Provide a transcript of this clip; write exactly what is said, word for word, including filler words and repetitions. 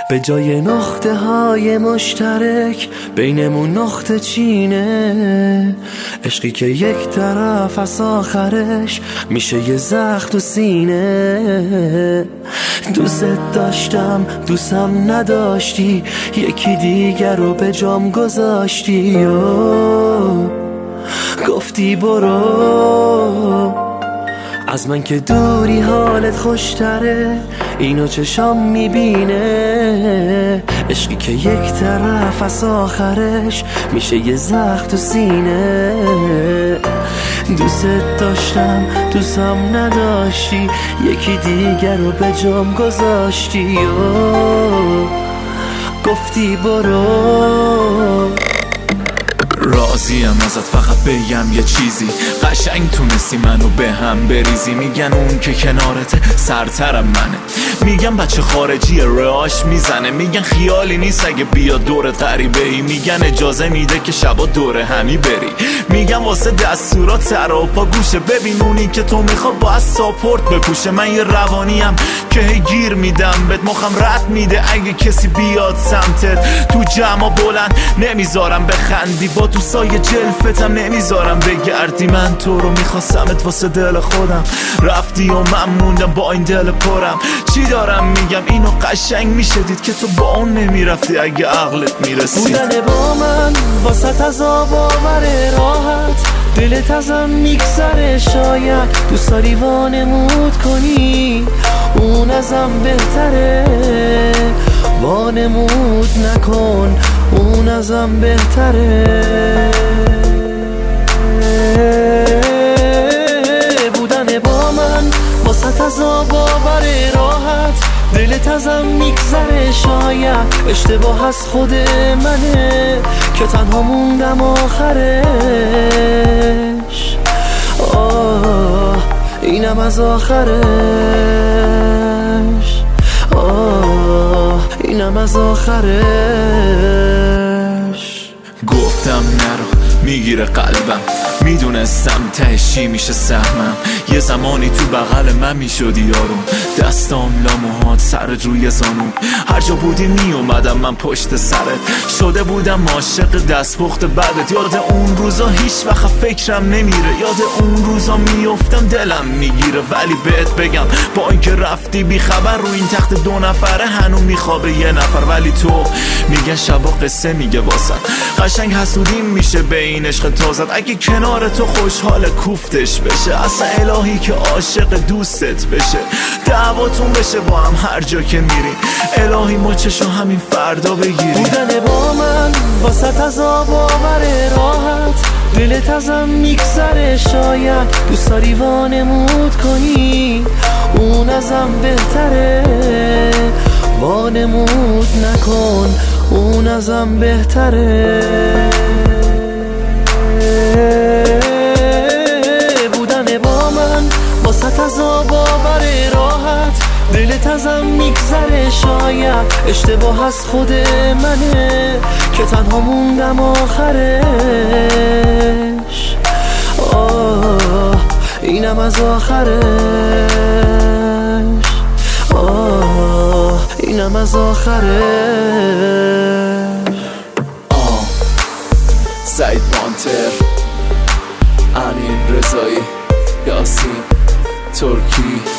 به جای نقطه های مشترک بینمون نقطه چینه. عشقی که یک طرف از آخرش میشه یه زخم تو سینه. دوست داشتم دوستم نداشتی، یکی دیگر رو به جام گذاشتی و گفتی برو. از من که دوری حالت خوشتره، اینو چشام میبینه. عشقی که یک طرف از آخرش میشه یه زخم تو سینه. دوست داشتم دوستم نداشتی، یکی دیگر رو به جام گذاشتی و گفتی برو. راضیم ازت فقط بگم یه چیزی، قشنگ تونستی منو به هم بریزی. میگن اون که کنارته سرترم منه، میگن بچه خارجی رهاش میزنه. میگن خیالی نیست اگه بیا دور غریبه ای، میگن اجازه میده که شبا دور همی بری. میگن واسه دستورات سر و پا گوشه، ببین اونی که تو میخواد باید ساپورت بپوشه. من یه روانیم که هی گیر میدم بهت، مخم رد میده اگه کسی بیاد سمتت. تو جمع بلند نمیذارم بخندی، با تو سایه جلفتم نمیذارم بگردی. من تو رو میخواستمت واسه دل خودم، رفتی و من موندم با این دل پرم. چی دارم میگم اینو قشنگ میشه دید که تو با اون نمیرفتی اگه عقلت میرسید. بودن با من واسه عذاب آور راحت، دلت ازم میگذره شاید دوست داری وانمود کنی، اون ازم بهتره. وانمود نکن اون ازم بهتره. بودن با من واسه عذاب آور راحت، دلت ازم میگذره شاید اشتباه از خود منه که تنها موندم آخرش. آه اینم از آخرش. آه اینم از آخرش. گفتم نرو میگیره قلبم، میدونستم تهشی میشه سهمم. یه زمانی تو بغل من میشدی یارم، دستام لاموهات سرت روی زانوم. هر جا بودی میومدم من پشت سرت، شده بودم عاشق دستپخت بعدت. یاد اون روزا هیچ وقت فکرم نمیره، یاد اون روزا میافتم دلم میگیره. ولی بهت بگم با اینکه رفتی بی خبر، رو این تخت دو نفره هنو میخوابه یه نفر. ولی تو میگن شبا قصه میگه واسن، قشنگ حسودیم میشه به این عشق تازت. اگه کنار تو خوشحال کوفتش بشه، اصلا الهی که عاشق دوستت بشه. دعواتون بشه با هم هر جا که میری، الهی مچشو همین فردا بگیری. بودن با من واسه عذاب آور راحت، دلت ازم میگذره شاید دوست داری وانمود کنی، اون ازم بهتره. وانمود نکن اون ازم بهتره. بودن با من واسه عذاب آور راحت، دلت ازم میگذره شاید اشتباه از خود منه که تنها موندم آخرش. آه اینم از آخرش. آه اینم از آخرش. آه سعید مانتر، امین رضایی، یاسین ترکی.